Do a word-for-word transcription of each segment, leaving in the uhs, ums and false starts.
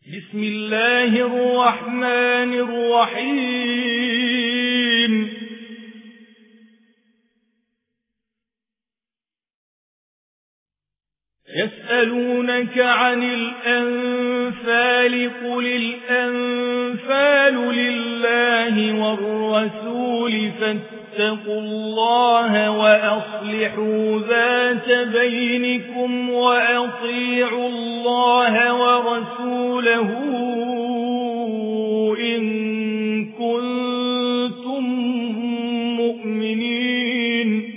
بسم الله الرحمن الرحيم يسألونك عن الأنفال قل الأنفال لله والرسول فاتقوا الله وأصلحوا ذات بينكم وأطيعوا الله ورسوله إن كنتم مؤمنين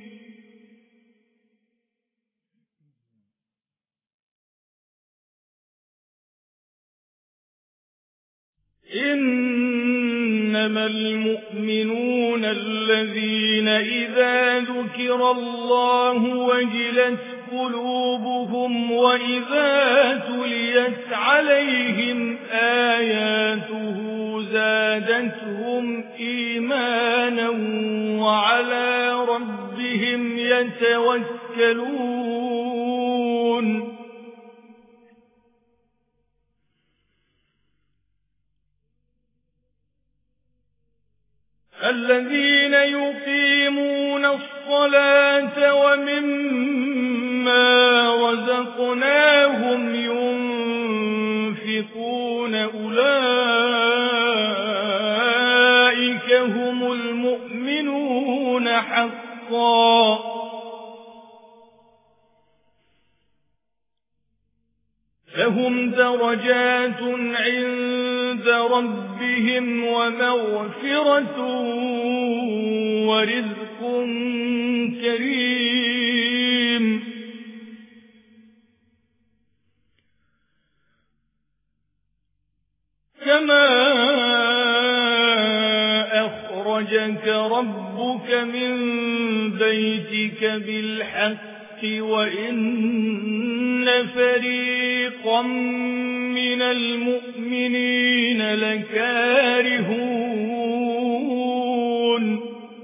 إنما المؤمنون الذين إذا ذكر الله وجلت قلوبهم وإذا تليت عليهم آياته زادتهم إيمانا وعلى ربهم يتوكلون الذين يقيمون الصلاة ومما رزقناهم ينفقون أولئك هم المؤمنون حقا لهم درجات عند ربهم ومغفرة ورزق كريم كما أخرجك ربك من بيتك بالحق وإن فريقا من المؤمنين لكارهون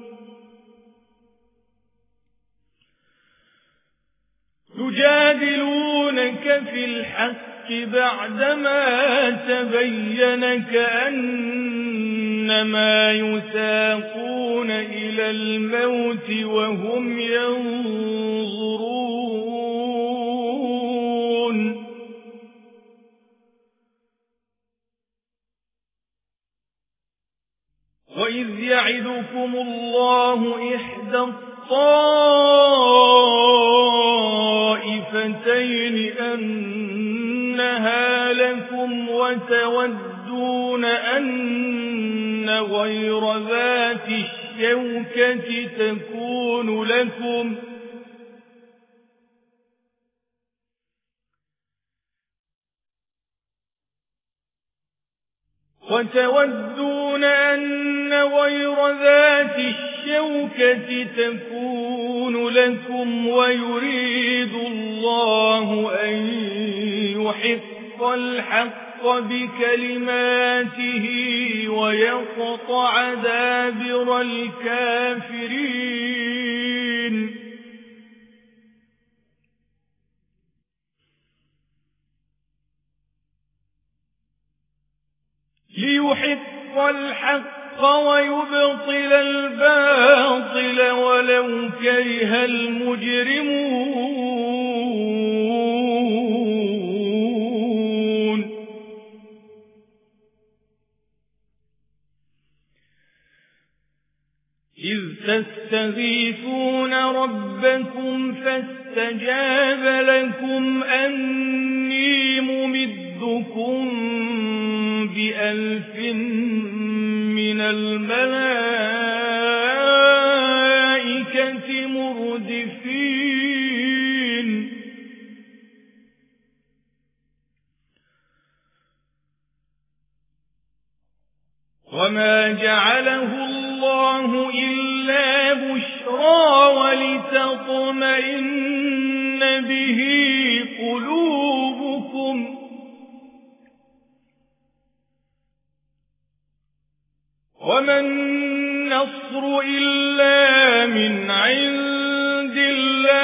يجادلونك في الحق بعدما تبين كأنما يساقون إلى الموت وهم ينظرون وإذ يعدكم الله إحدى الطائفتين أنها لكم وتودون أن غير ذات الشوكة تكون لكم وتودون أن غير ذات الشوكة تكون لكم ويريد الله أن يحق الحق بكلماته ويقطع دابر الكافرين ليحق الحق ويبطل الباطل ولو كره المجرمون إذ تستغيثون ربكم فاستجاب لكم أني ممدكم بألف من الملائكة مردفين وما جعله الله إلا بشرى ولتطمئن به قلوبكم وما النصر إلا من عند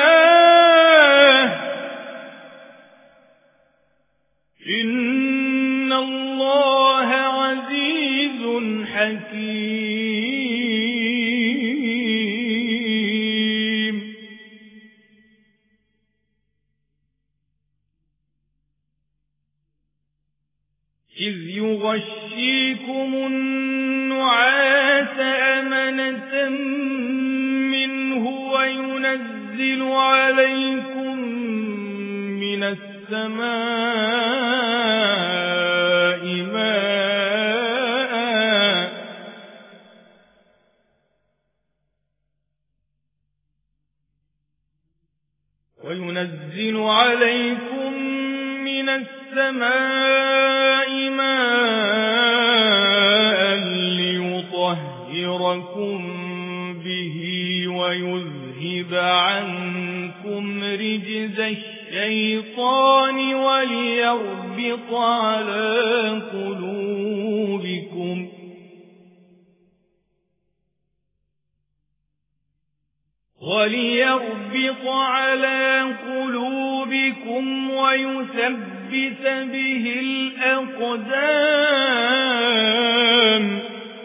الله إن إِنَّ اللَّهَ عَزِيزٌ حَكِيمٌ. إِذْ يُغَشِّيكُمُ النُّعَاسَ أَمَنَةً مِّنْهُ وَيُنَزِّلُ عَلَيْكُم مِّنَ السَّمَاءِ مَاءً وَيُنَزِّلُ عَلَيْكُم مِّنَ السَّمَاءِ مَاءً لِّيُطَهِّرَكُم بِهِ وَيُذْهِبَ عَنكُمْ رِجْزَ الشَّيْطَانِ وَلِيَرْبِطَ عَلَى قُلُوبِكُمْ وَلِيَرْبِطَ عَلَى قُلُوبِكُمْ وَيُثَبِّتَ بِهِ الْأَقْدَامَ.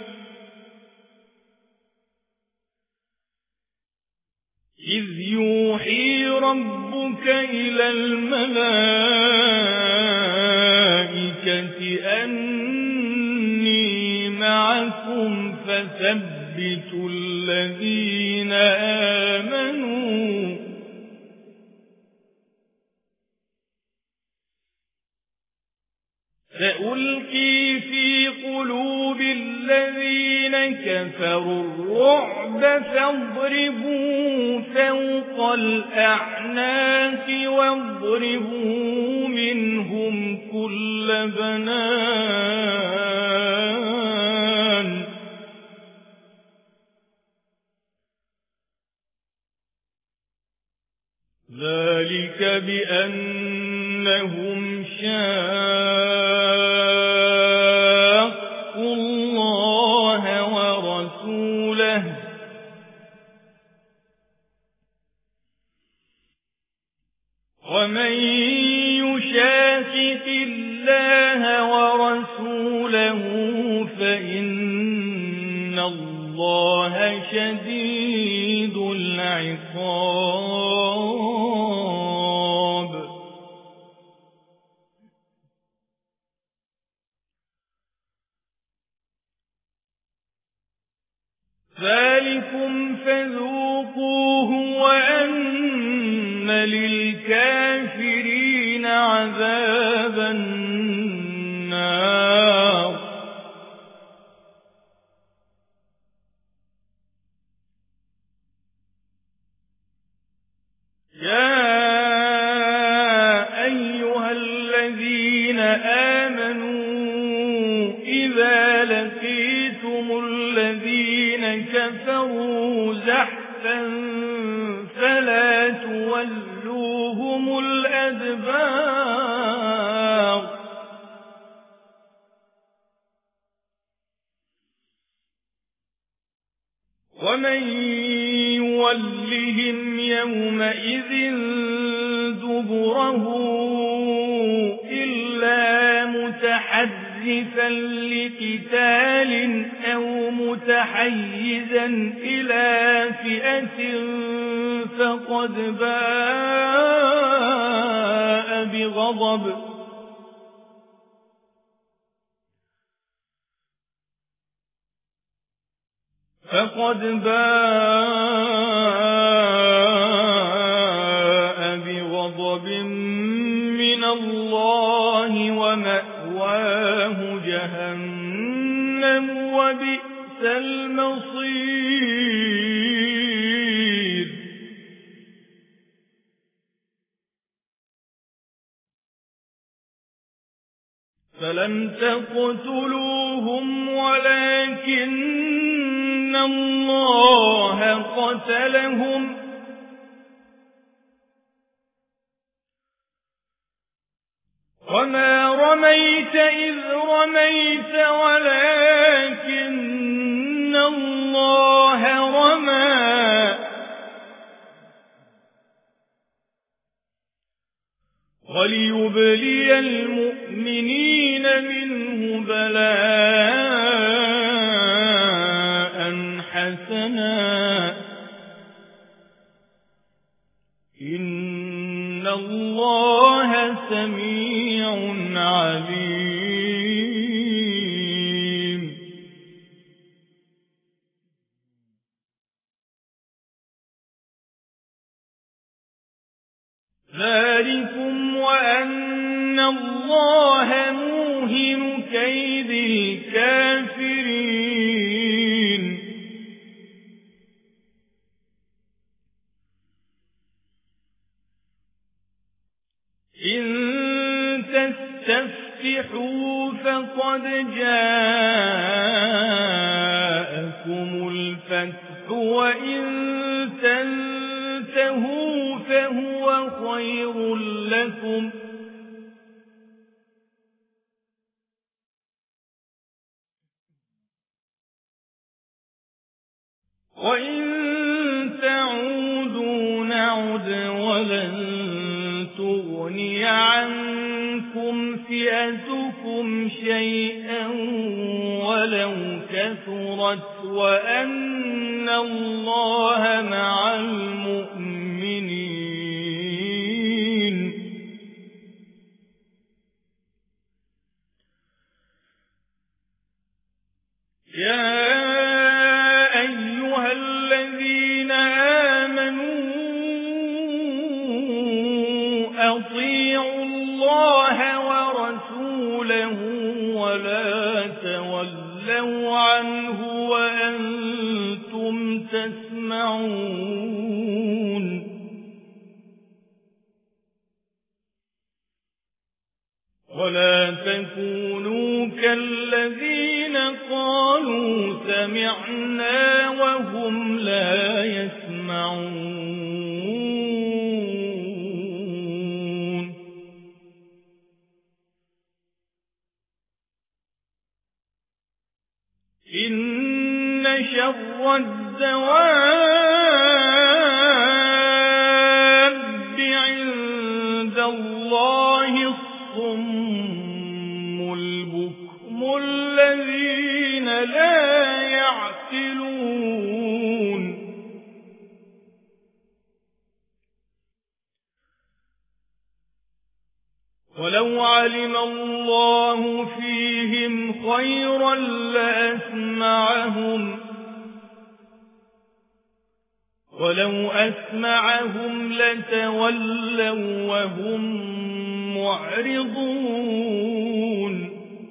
إِذْ يُوحِي رَبُّكَ إِلَى الْمَلَائِكَةِ أَنِّي مَعَكُمْ فَثَبِّتُوا الَّذِينَ آمَنُوا سَأُلْقِي فِي قُلُوبِ الَّذِينَ كَفَرُوا الرُّعْبَ فَاضْرِبُوا فَوْقَ الْأَعْنَاقِ وَاضْرِبُوا مِنْهُمْ كُلَّ بَنَانٍ. ذَلِكَ بِأَنَّهُمْ شَاقُّوا اللَّهَ وَرَسُولَهُ وَمَن يُشَاقِقِ اللَّهَ وَرَسُولَهُ فَإِنَّ اللَّهَ شَدِيدُ الْعِقَابِ. ذَلِكُمْ فَذُوقُوهُ وَأَنَّ لِلْكَافِرِينَ عَذَابَ النَّارِ. يَا أَيُّهَا الَّذِينَ آمَنُوا إِذَا لَقِيتُمُ الَّذِينَ كَفَرُوا زَحْفًا فَلَا تُوَلُّوهُمُ الْأَدْبَارَ. وَمَن يُوَلِّهِمْ يَوْمَئِذٍ دُبُرَهُ إِلَّا مُتَحَرِّفًا لِقِتَالٍ أَوْ مُتَحَيِّزًا إِلَى فِئَةٍ فَقَدْ بَاءَ بِغَضَبٍ فَقَدْ بَاءَ بِغَضَبٍ مِّنَ اللَّهِ وَمَأْوَاهُ جَهَنَّمُ وَبِئْسَ الْمَصِيرُ. فَلَمْ تَقْتُلُوهُمْ وَلَكِنَّ اللَّهَ قَتَلَهُمْ وَمَا رَمَيْتَ إِذْ رَمَيْتَ وَلَكِنَّ اللَّهَ رَمَى وَلِيُبْلِيَ الْمُؤْمِنِينَ مِنْهُ سميع عليم. ذلكم وأن الله موهن كيد الكافرين. إن تستفتحوا فقد جاءكم الفتح وإن تنتهوا فهو خير لكم وإن تعودوا نعد ولن تغني عنكم فئتكم شيئا ولو كثرت وأن الله مع المؤمنين. يا أيها الذين آمنوا أطيعوا الله ورسوله ولا تولوا عنه وأنتم تسمعون. ولا تكونوا كالذين قالوا سمعنا وهم لا يسمعون. إن شر الدواب عند الله الصم البكم الذين لا يعقلون. ولو علم الله فيهم خيرا لأسمعهم ولو أسمعهم لتولوا وهم معرضون.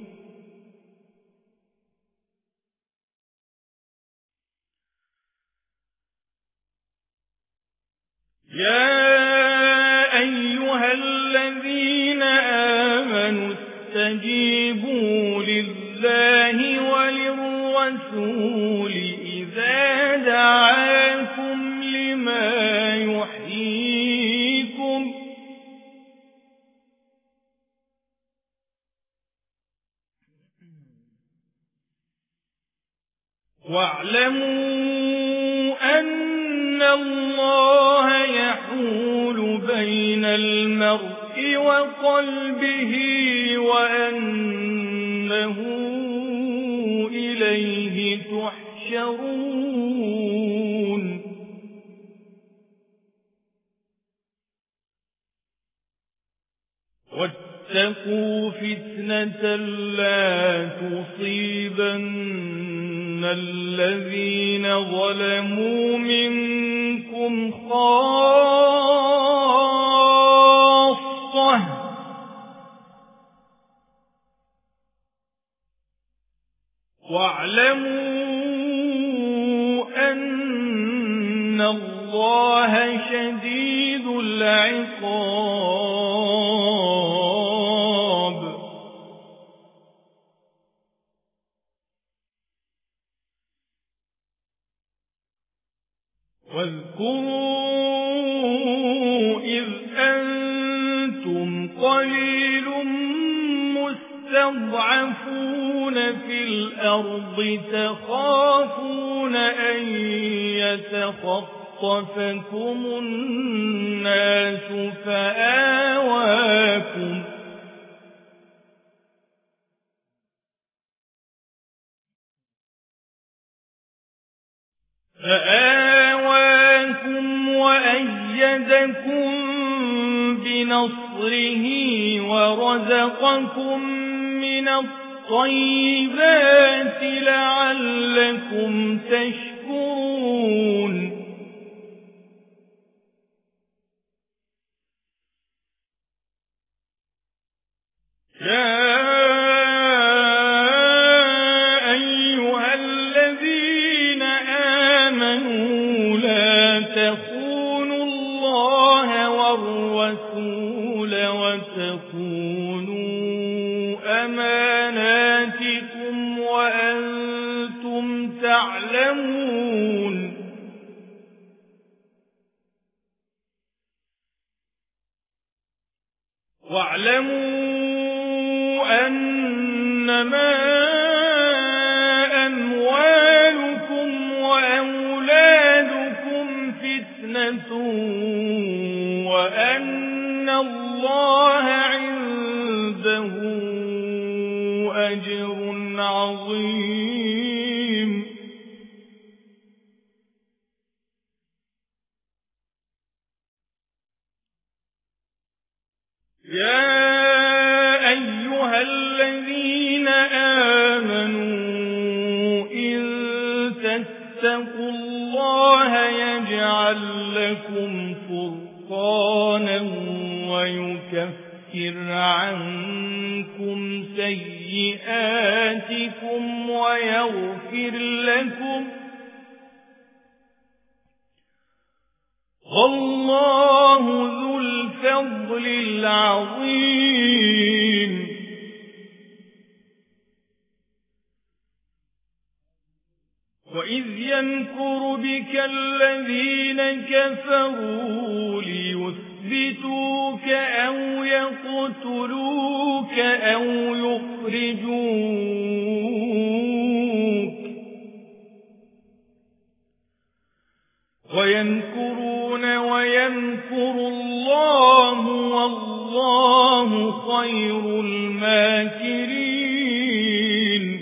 يا أيها الذين آمنوا استجيبوا لله وللرسول إذا دعاكم لما يحييكم واعلموا أن الله يحول بين المرء وقلبه وأنه إليه تحشرون. واتقوا فتنة لا تصيبن الذين ظلموا منكم خاصة واعلموا أن الله شديد العقاب. واذكروا إذ أنتم قليل مستضعفون في الأرض تخافون أن يتخطفكم الناس فآواكم فآواكم وأيدكم نصره ورزقكم من الطيبات لعلكم تشكرون يا أيها الذين آمنوا لا تخونوا الله والرسول وتخونوا أماناتكم وأنتم تعلمون واعلموا أنما أموالكم وأولادكم فتنة وأن الله عنده أجر عظيم يا أيها الذين آمنوا إن تتقوا الله يجعل لكم فرقانا ويكفر عنكم سيئاتكم ويغفر لكم والله ذو الفضل العظيم وإذ يمكر بك الذين كفروا ليثبتوك أو يقتلوك أو يخرجوك ويمكرون ويمكر الله والله خير الماكرين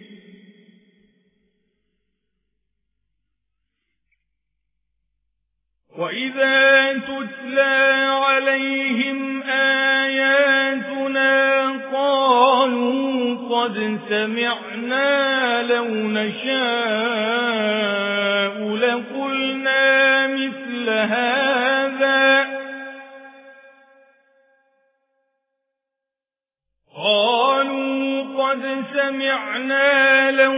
وإذا تتلى عليهم آياتنا قالوا قد سمعنا لو نشاء لقلنا مثل هذا قالوا قد سمعنا لو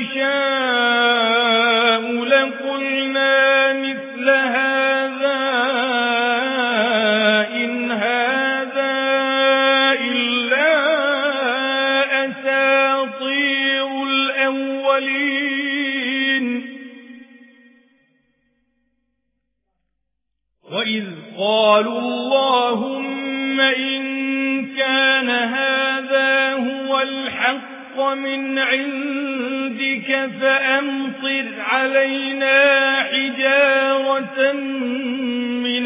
نشاء لقلنا مثل هذا إن هذا إلا أساطير الأولين وإذ قالوا اللهم إن كان هذا هو الحق من عندك فأمطر علينا حجارة من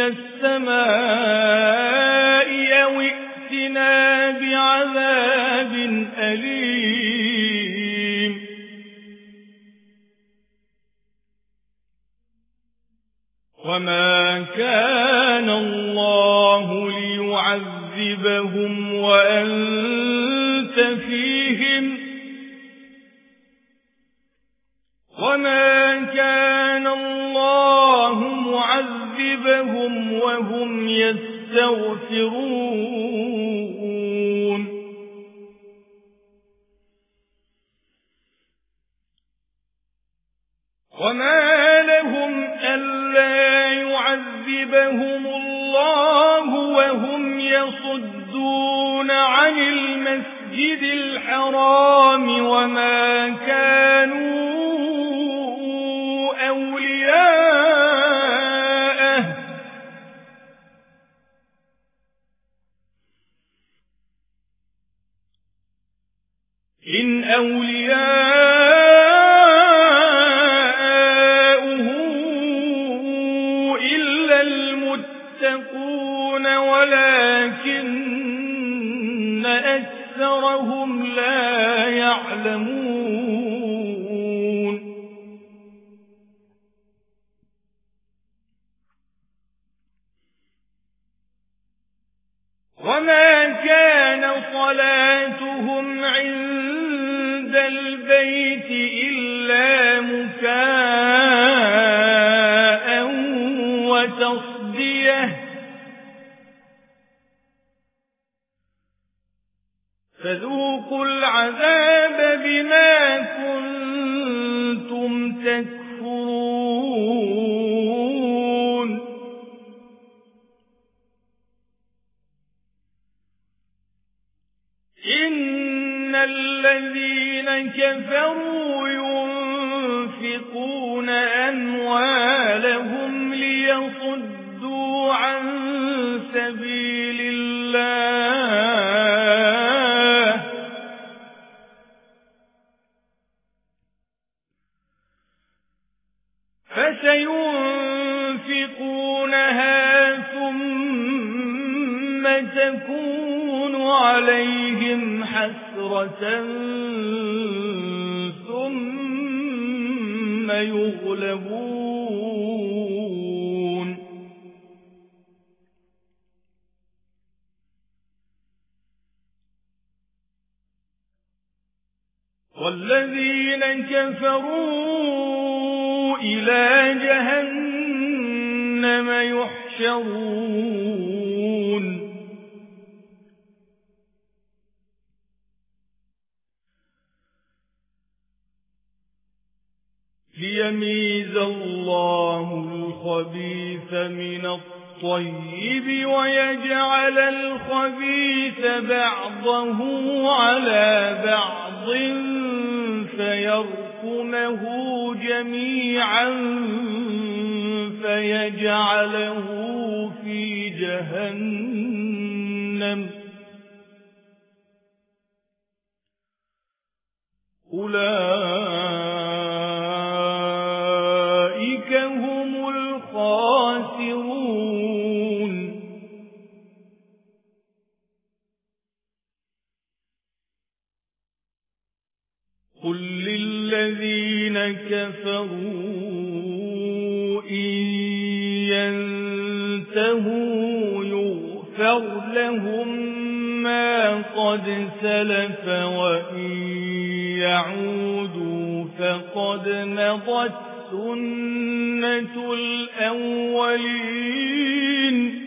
السماء أو ائتنا بعذاب أليم وما كان الله ليعذبهم وأنت فيهم وما كان الله معذبهم وهم يستغفرون وما لهم ألا يعذبهم الله وهم يصدون عن المسجد الحرام وما كانوا أولياءه إن أولياؤه إلا المتقون ولكن أكثرهم لا يعلمون البيت إلا مكاء وتصديه فذوقوا العذاب بما كنتم تكفرون إن الذين كفروا ينفقون أموالهم ليصدوا عن سبيل الله فسينفقونها ثم تكون عليهم حسرة ثم يغلبون والذين كفروا إلى جهنم يحشرون ليميز الله الخبيث من الطيب ويجعل الخبيث بعضه على بعض فيركمه جميعا فيجعله في جهنم أولئك هم الخاسرون قل للذين كفروا إن ينتهوا يغفر لهم ما قد سلف وإن يعودوا فقد مضت سنة الأولين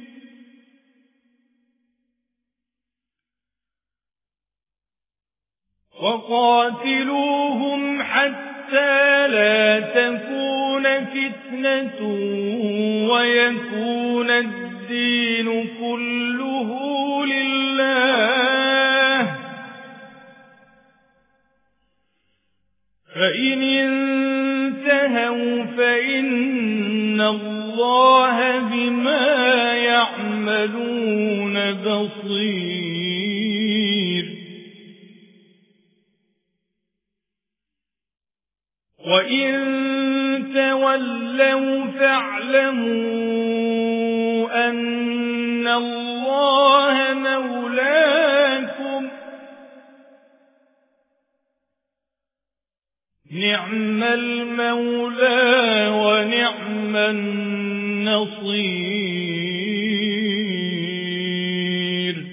وقاتلوهم حتى لا تكون فتنة ويكون الدين كله لله فإن انتهوا فإن الله بما يعملون بصير وإن تولوا فاعلموا أن الله مولاكم نعم المولى ونعم النصير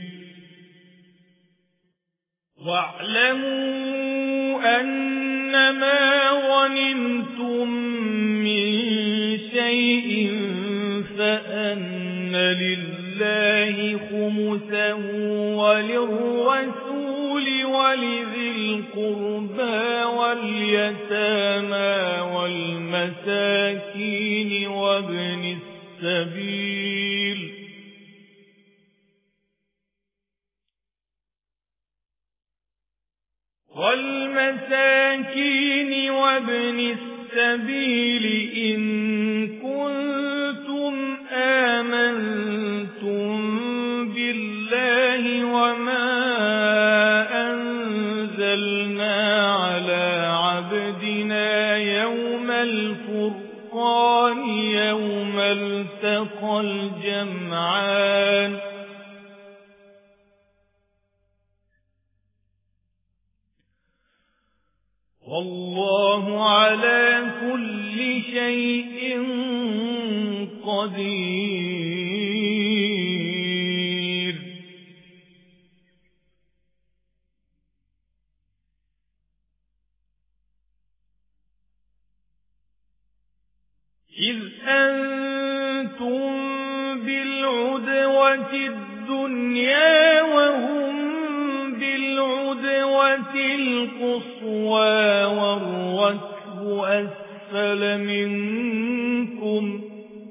واعلموا أنما غنمتم من شيء فأن لله خمسه وللرسول ولذي القربى واليتامى والمساكين وابن السبيل والمساكين وابن السبيل إن كنتم آمنتم بالله وما أنزلنا على عبدنا يوم الفرقان يوم التقى الجمعان والله على كل شيء قدير إذ أنتم بالعدوة الدنيا وهم بالعدوة القصوى والركب أسفل منكم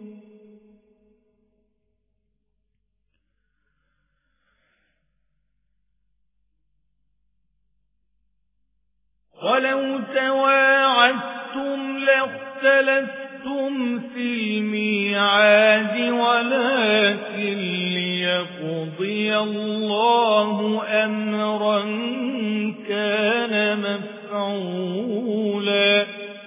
ولو تواعدتم لاختلفتم في الميعاد ولكن ليقضي الله أمرا كان مفعولا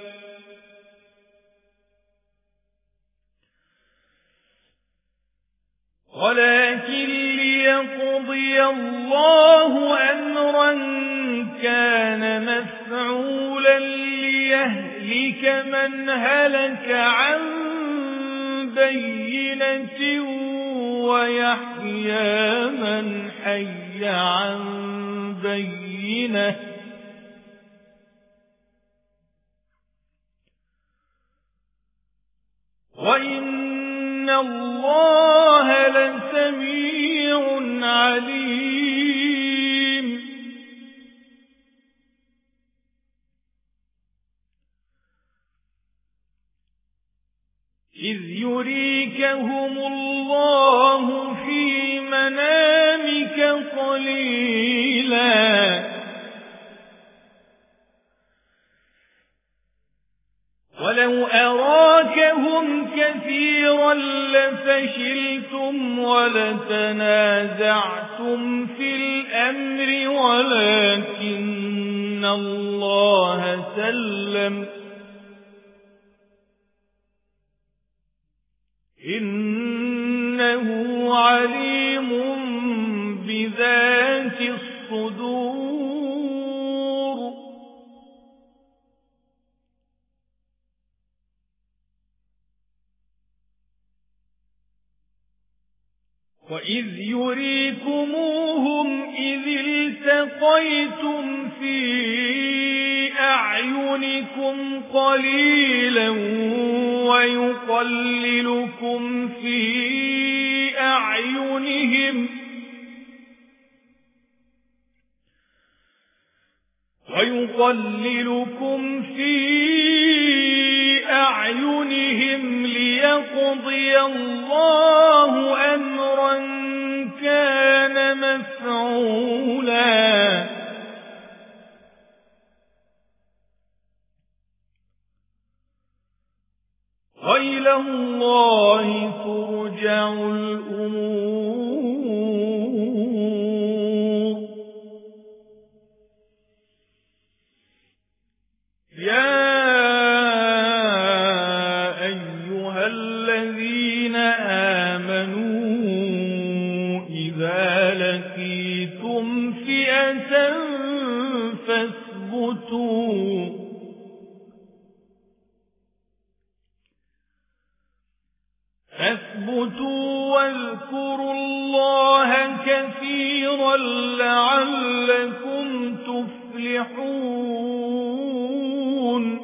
ولكن ليقضي الله أمرا كان مفعولا ليهلك من هلك عن بينة ويحيى من حي عن بينة وإن الله لسميع عليم إذ يريكهم الله في منامك قليلا ولو أراكهم كثيرا لفشلتم ولتنازعتم في الأمر ولكن الله سلم إنه عليم بذات الصدور وإذ يريكموهم إذ التقيتم في أعينكم قليلا ويقللكم في أعينهم ويقللكم في أعينهم ليقضي الله أمرا كان مفعولا وإلى الله ترجع الأمور يا أيها الذين آمنوا إذا لقيتم فئة فاثبتوا فاثبتوا واذكروا الله كثيرا لعلكم تفلحون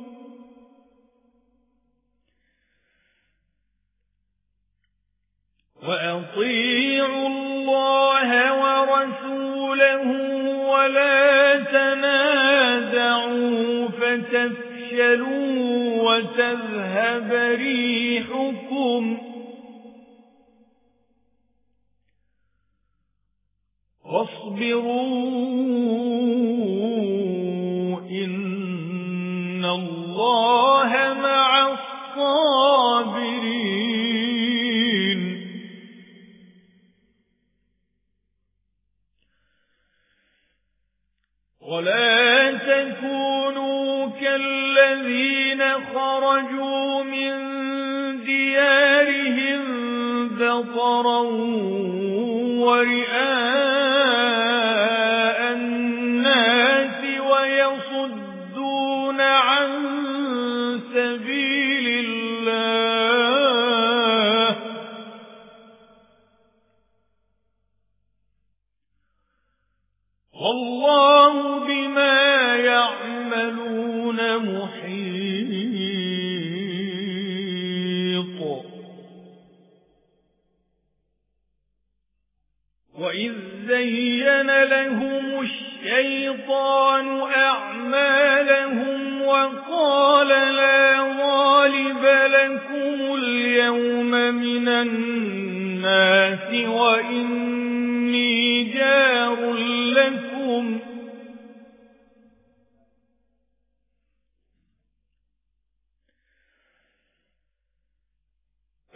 وأطيعوا الله ورسوله ولا تنازعوا فتفشلوا وتذهب ريحكم واصبروا إن الله مع الصابرين ولا تكونوا كالذين خرجوا من ديارهم بطرا ورئاء الناس ويصدون عن سبيل الله والله بما يعملون محيط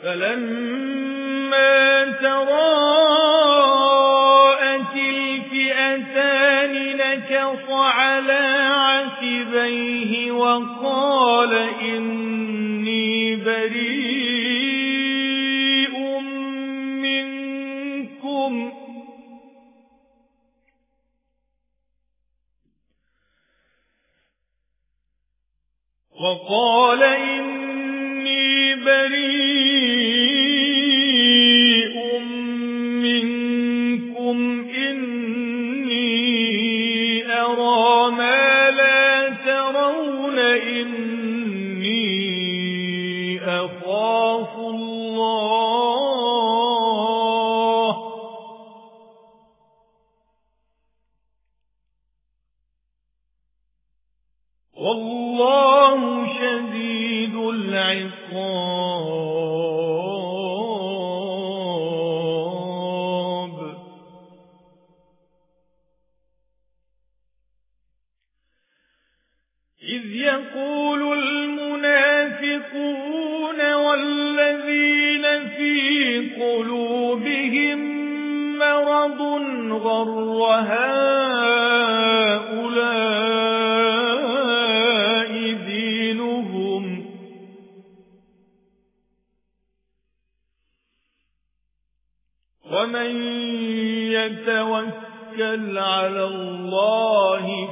فلما تراءت الفئتان نكص على عقبيه وقال إني بريء منكم وقال إني بريء منكم إني أرى ما لا ترون إني أخاف الله والله شديد العقاب إذ يقول المنافقون والذين في قلوبهم مرض غر هؤلاء دينهم ومن يتوكل على الله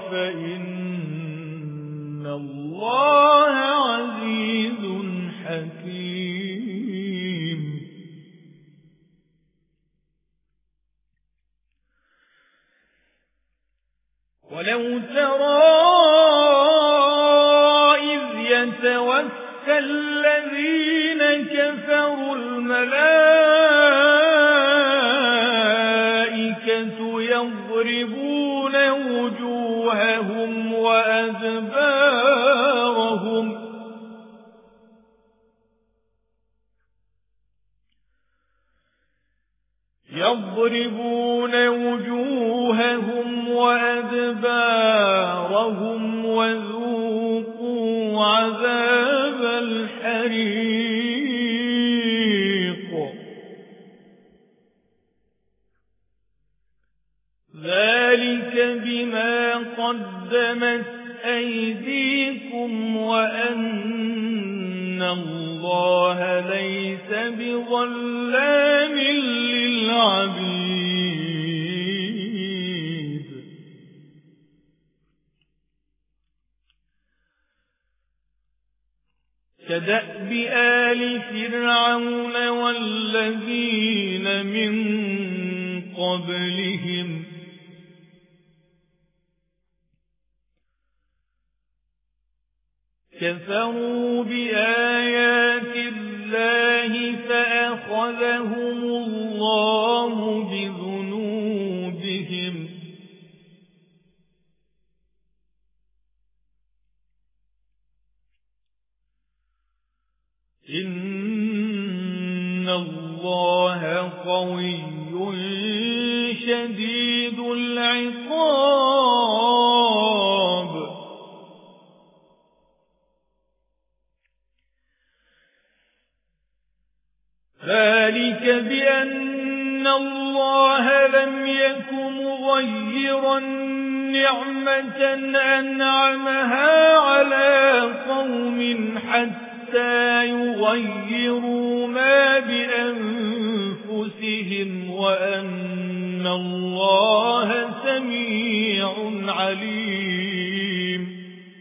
فإن الله عزيز حكيم ولو ترى إذ يتوفى الذين كفروا الملائكة يضربون وجوههم وأدبارهم يضربون وجوههم وأدبارهم وذوقوا عذاب الحريق ذلك بما قدمت أيديكم وأن الله ليس بظلام للعبيد كدأب آل فرعون والذين من قبلهم كفروا بآيات الله فأخذهم الله بذنوبهم إن الله قوي شديد العقاب ذلك بأن الله لم يكن مغيرا نعمة أنعمها على قوم حتى يغيروا ما بأنفسهم وأن الله سميع عليم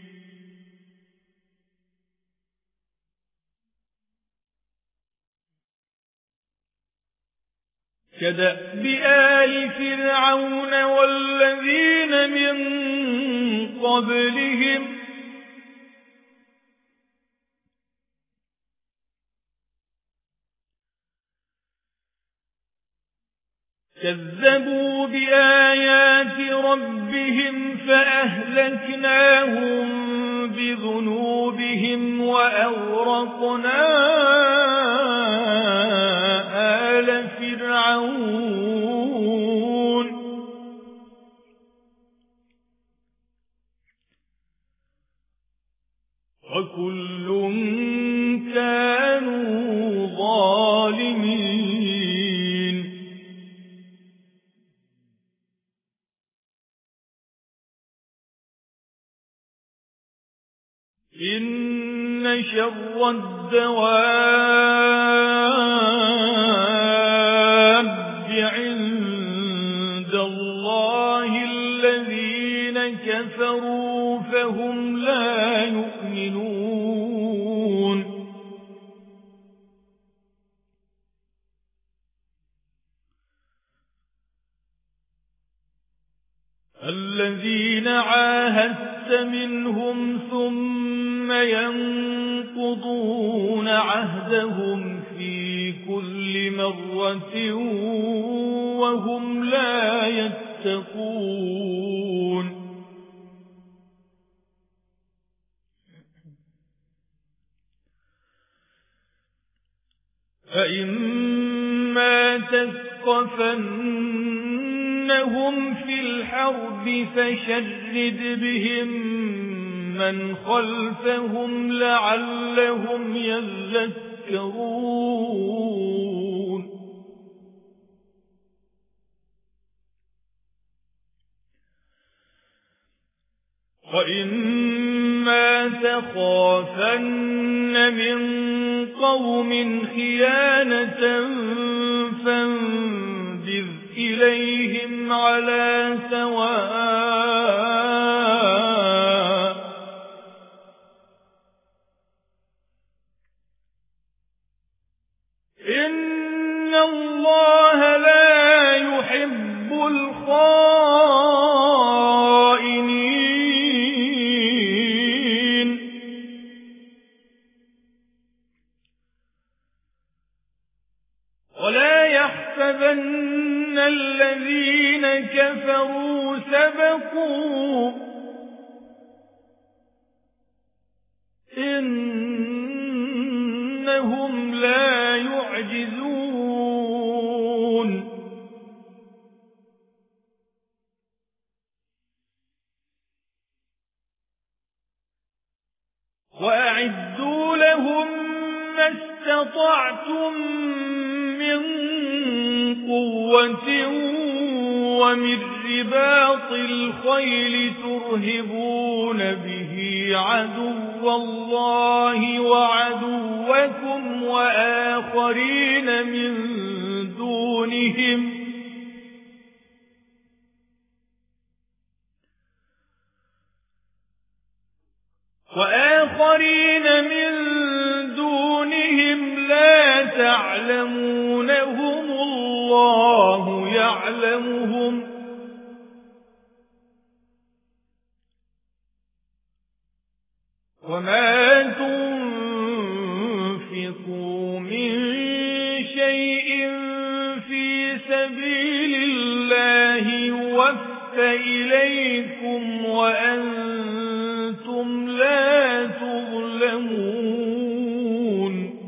كدأب آل فرعون والذين من قبلهم كذبوا بآيات ربهم فأهلكناهم بذنوبهم وأغرقنا آل فرعون وكل كانوا ظالمين إن شر الدواب عند الله الذين كفروا فهم لا يؤمنون الذين عاهدت منهم ثم ينقضون عهدهم في كل مرة وهم لا يتقون فإما تثقفنهم في الحرب فشرد بهم من خلفهم لعلهم يذكرون وإما تخافن من قوم خيانة فانبذ إليهم على سواء إن الله لا يحب الخائنين ولا يحسبن الذين كفروا سبقوا إنهم لا يعجزون وأعدوا لهم ما استطعتم من قوة ومن رباط الخيل ترهبون به عدو الله وعدوكم وآخرين من دونهم وآخرين من دونهم لا تعلمونهم الله يعلمهم وما تنفقوا من شيء في سبيل الله يوفى إليكم وأنتم لا تظلمون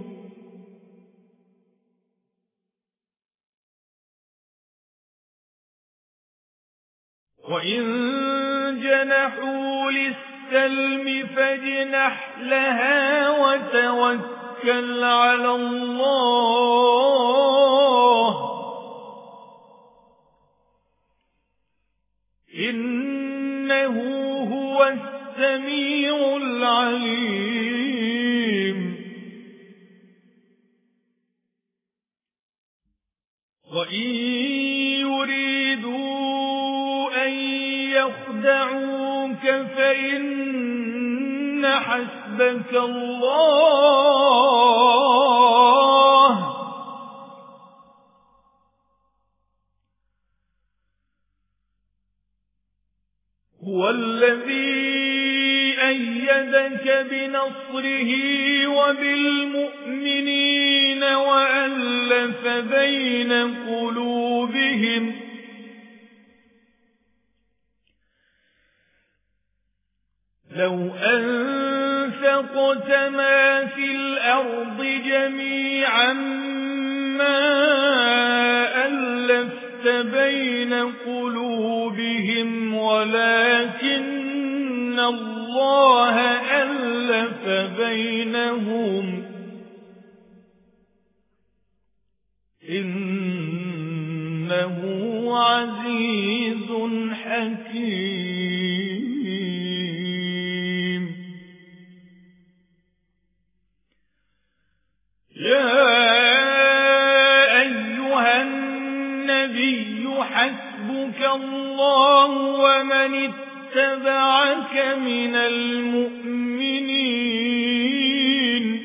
وإن جنحوا للسلم فاجنح لها وتوكل على الله إنه هو السميع العليم وإن يريدوا أن يخدعوك فإن حسبك الله هو الذي أيدك بنصره وبالمؤمنين وألف بين قلوبهم لو أنفقت ما في الأرض جميعا ما ألفت بين قلوبهم ولكن الله ألف بينهم إنه عزيز حكيم ومن اتبعك من المؤمنين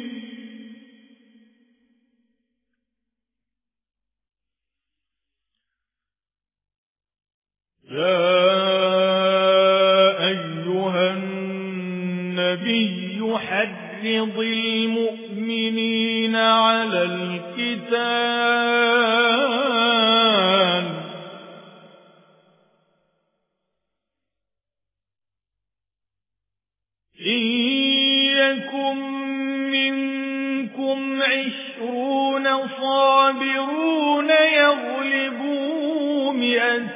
يا أيها النبي حرض المؤمنين على القتال إن يكن منكم عشرون صابرون يغلبوا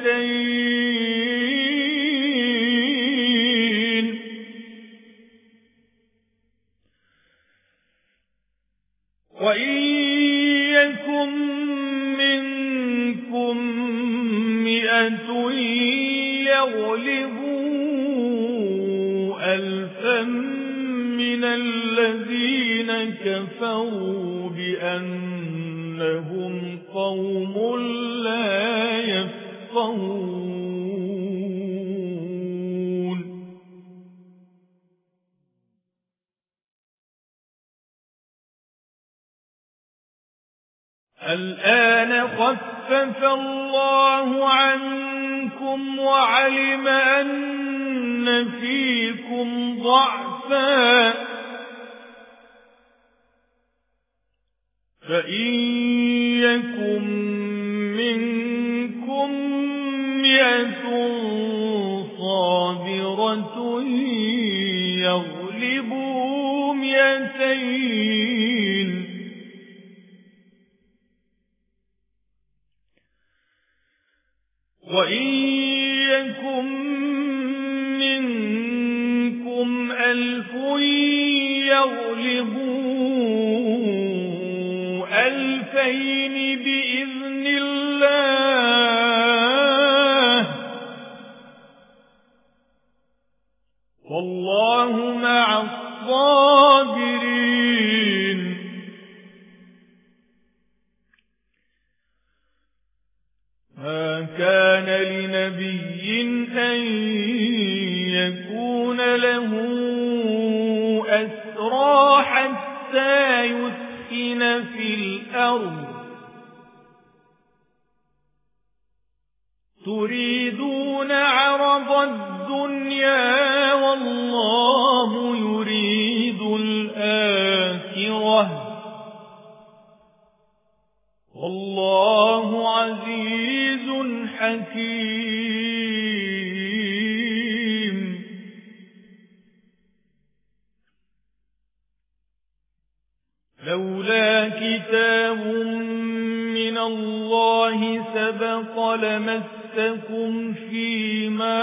مئتين وإن يكن منكم مئة يغلبوا ألفا من الذين كفروا بأنهم قوم لا يفقهون الآن خفف الله عنكم وعلم أن فيكم ضعفا فإن يكن منكم مئة صابرة يغلبوا مئتين وإن يكن منكم ألف يغلبوا ألفين بإذن الله والله مع الصابرين ما كان لنبي أن يكون له أسرى حتى يثخن في الأرض تريدون عرض الدنيا والله يريد الآخرة والله عزيز حكيم لولا كتاب من الله سبق لمسكم فيما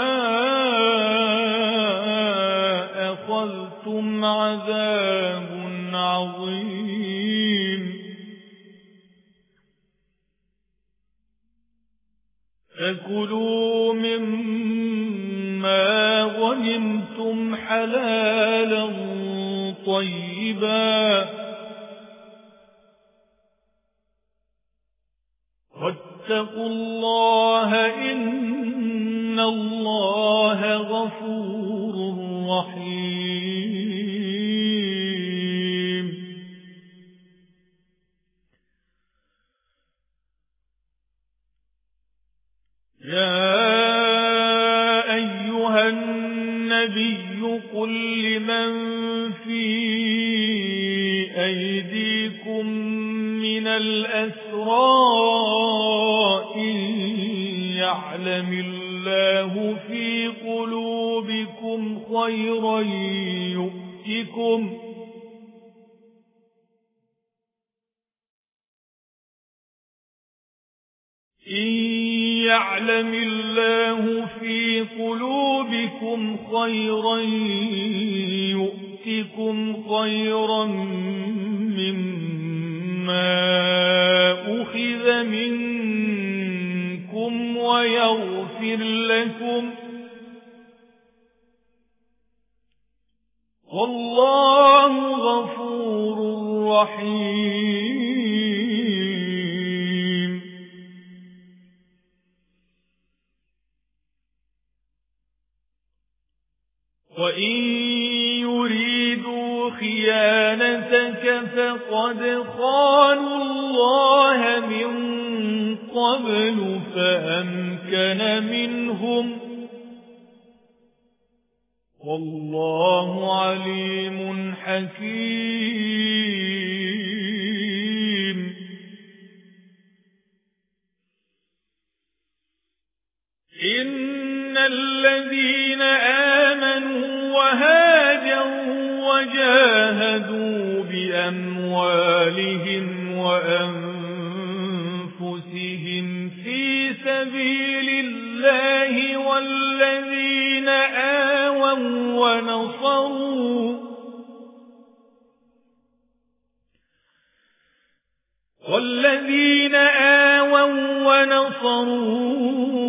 أخذتم عذاب عظيم فكلوا مما غنمتم حلالا طيبا واتقوا الله إن الله غفور رحيم يا أيها النبي قل لمن في أيديكم من الأسرى إن يعلم الله في قلوبكم خيرا يؤتكم إن يعلم الله في قلوبكم خيرا يؤتكم خيرا مما أخذ منكم ويغفر لكم والله غفور رحيم. وَإِن يُرِيدُوا خِيَانَتَكَ فَقَدْ خَانُوا اللَّهَ مِن قَبْلُ فَأَمْكَنَ مِنْهُمْ وَاللَّهُ عَلِيمٌ حَكِيمٌ إِنَّ الَّذِينَ آمَنُوا وَهَاجَرُوا وَجَاهَدُوا بِأَمْوَالِهِمْ وَأَنفُسِهِمْ فِي سَبِيلِ اللَّهِ وَالَّذِينَ آوَوا وَنَصَرُوا وَالَّذِينَ آوَوا وَنَصَرُوا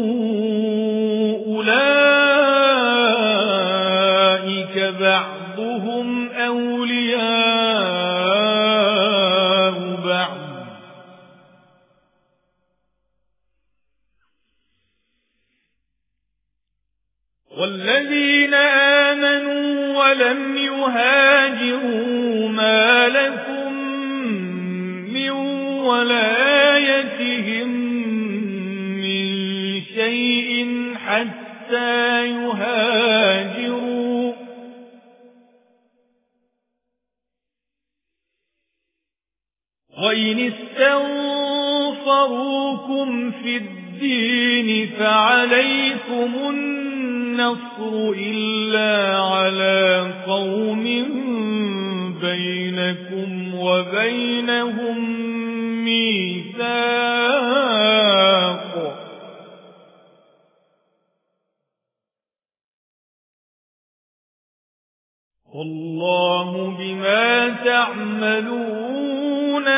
أُولَئِكَ بَعْضُهُمْ أَوْلِيَاءُ بَعْضٍ وَالَّذِينَ آمَنُوا وَلَمْ يُهَاجِرُوا مَا لَكُمْ مِنْ وَلَايَتِهِمْ مِنْ شَيْءٍ حَتَّى يُهَاجِرُوا وَإِنِ اسْتَنصَرُوكُمْ فِي الدِّينِ فَعَلَيْكُمُ النَّصْرُ إِلَّا عَلَى قَوْمٍ بَيْنَكُمْ وَبَيْنَهُم مِّيثَاقٌ وَاللَّهُ بِمَا تَعْمَلُونَ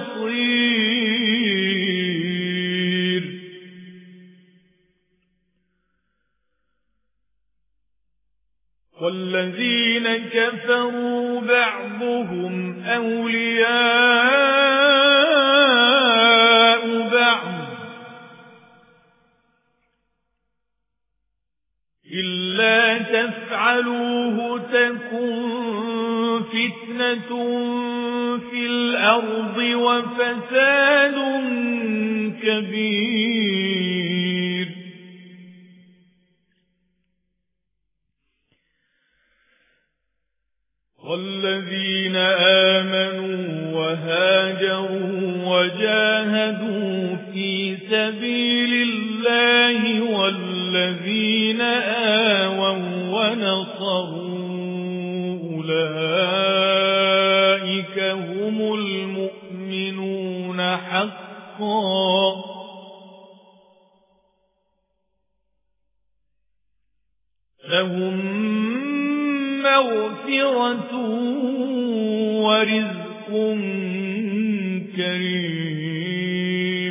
بَصِيرٌ وَالَّذِينَ كَفَرُوا بَعْضُهُمْ أَوْلِيَاءُ بَعْضٍ إِلَّا تَفْعَلُوهُ تَكُنْ فِتْنَةٌ فِي الْأَرْضِ وَفَسَادٌ كَبِيرٌ وَالَّذِينَ آمَنُوا وَهَاجَرُوا وَجَاهَدُوا فِي سَبِيلِ اللَّهِ وَالَّذِينَ آوَوا وَنَصَرُوا أُولَئِكَ هُمُ الْمُؤْمِنُونَ حَقًّا لَهُم مَّغْفِرَةٌ وَرِزْقٌ كَرِيمٌ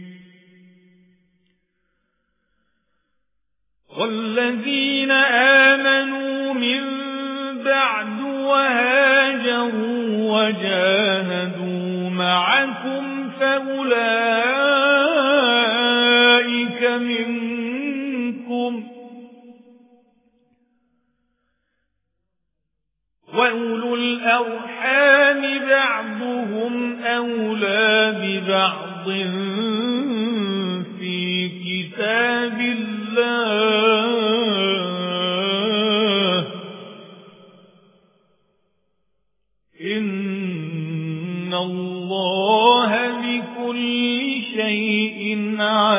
وَالَّذِينَ آمَنُوا مِن بَعْدُ وَهَاجَرُوا وَجَاهَدُوا مَعَكُمْ فَأُولَئِكَ مِنكُمْ وَأُولُو الْأَرْحَامِ بَعْضُهُمْ أَوْلَى بِبَعْضٍ فِي كِتَابِ اللَّهِ إِنَّ اللَّهَ بِكُلِّ شَيْءٍ عَلِيمٌ